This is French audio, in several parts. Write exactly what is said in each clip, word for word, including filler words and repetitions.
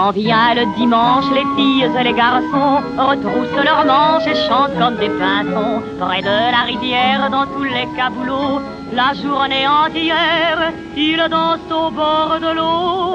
Quand vient le dimanche, les filles et les garçons retroussent leurs manches et chantent comme des pinsons. Près de la rivière, dans tous les caboulots, la journée entière, ils dansent au bord de l'eau.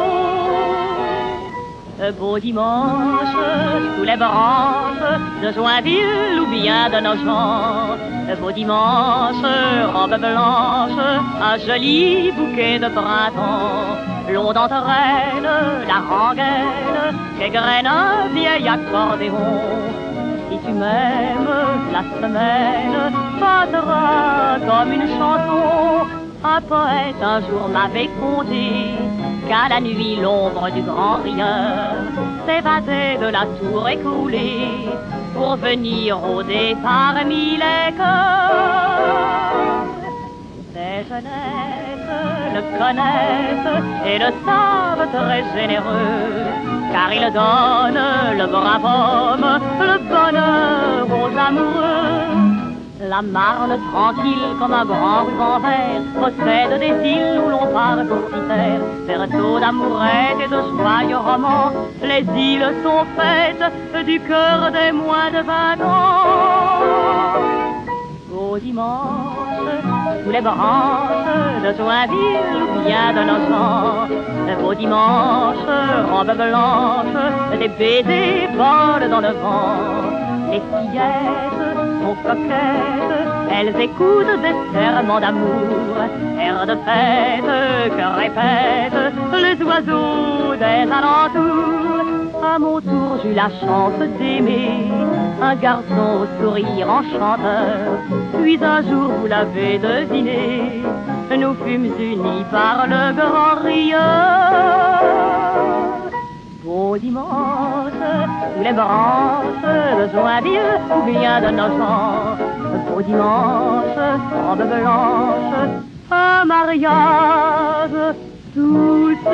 Beau dimanche, sous les branches de Joinville ou bien de Nogent. Beau dimanche, robe blanche, un joli bouquet de printemps. L'eau d'entraîne, la rengaine, qu'égrène un vieil accordéon. Si tu m'aimes, la semaine passera comme une chanson. Un poète un jour m'avait conté qu'à la nuit l'ombre du grand rieur s'évadait de la tour écroulée pour venir rôder parmi les cœurs. Ces jeunesses le connaissent et le savent très généreux, car il donne le brave homme le bonheur aux amoureux. La Marne, tranquille comme un grand ruban vert, possède des îles où l'on part au critère. Berceau d'amourettes et de joyeux romans, les îles sont faites du cœur des moins de vingt ans. Au dimanche, sous les branches de Joinville ou bien de Nogent. Au dimanche, robe blanche, des baisers volent dans le vent. Les fillettes sont coquettes, elles écoutent des serments d'amour, air de fête que répètent les oiseaux des alentours. À mon tour j'eus la chance d'aimer un garçon au sourire enchanteur. Puis un jour, vous l'avez deviné, nous fûmes unis par le grand rieur. Beau dimanche, sous les branches de Joinville ou bien de Nogent. Beau dimanche, robe blanche, un mariage, tout